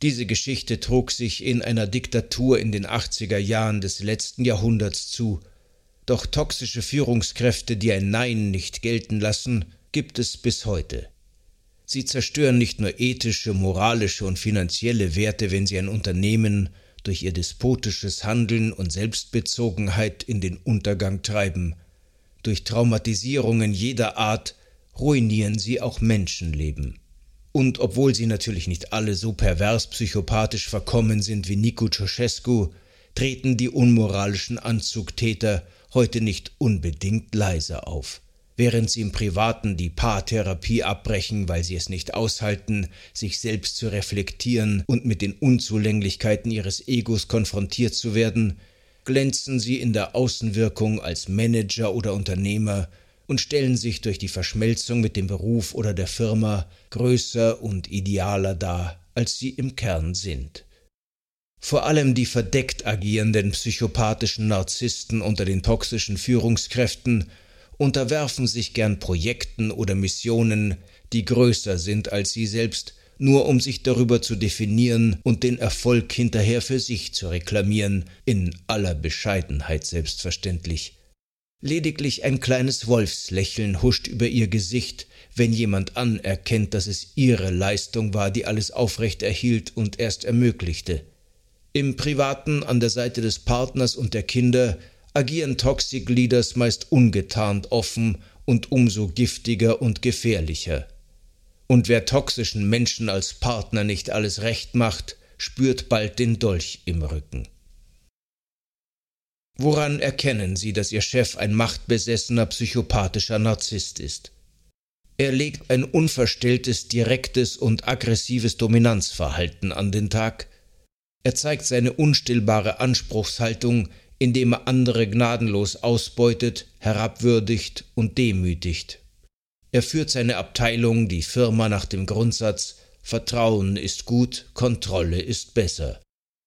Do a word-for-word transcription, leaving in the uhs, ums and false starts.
Diese Geschichte trug sich in einer Diktatur in den achtziger Jahren des letzten Jahrhunderts zu. Doch toxische Führungskräfte, die ein Nein nicht gelten lassen, gibt es bis heute. Sie zerstören nicht nur ethische, moralische und finanzielle Werte, wenn sie ein Unternehmen durch ihr despotisches Handeln und Selbstbezogenheit in den Untergang treiben. Durch Traumatisierungen jeder Art ruinieren sie auch Menschenleben. Und obwohl sie natürlich nicht alle so pervers psychopathisch verkommen sind wie Nicu Ceausescu, treten die unmoralischen Anzugtäter heute nicht unbedingt leise auf. Während sie im Privaten die Paartherapie abbrechen, weil sie es nicht aushalten, sich selbst zu reflektieren und mit den Unzulänglichkeiten ihres Egos konfrontiert zu werden, glänzen sie in der Außenwirkung als Manager oder Unternehmer und stellen sich durch die Verschmelzung mit dem Beruf oder der Firma größer und idealer dar, als sie im Kern sind. Vor allem die verdeckt agierenden psychopathischen Narzissten unter den toxischen Führungskräften unterwerfen sich gern Projekten oder Missionen, die größer sind als sie selbst, nur um sich darüber zu definieren und den Erfolg hinterher für sich zu reklamieren, in aller Bescheidenheit selbstverständlich. Lediglich ein kleines Wolfslächeln huscht über ihr Gesicht, wenn jemand anerkennt, dass es ihre Leistung war, die alles aufrechterhielt und erst ermöglichte. Im Privaten, an der Seite des Partners und der Kinder, agieren Toxic Leaders meist ungetarnt offen und umso giftiger und gefährlicher. Und wer toxischen Menschen als Partner nicht alles recht macht, spürt bald den Dolch im Rücken. Woran erkennen Sie, dass Ihr Chef ein machtbesessener, psychopathischer Narzisst ist? Er legt ein unverstelltes, direktes und aggressives Dominanzverhalten an den Tag. Er zeigt seine unstillbare Anspruchshaltung, indem er andere gnadenlos ausbeutet, herabwürdigt und demütigt. Er führt seine Abteilung, die Firma, nach dem Grundsatz: Vertrauen ist gut, Kontrolle ist besser.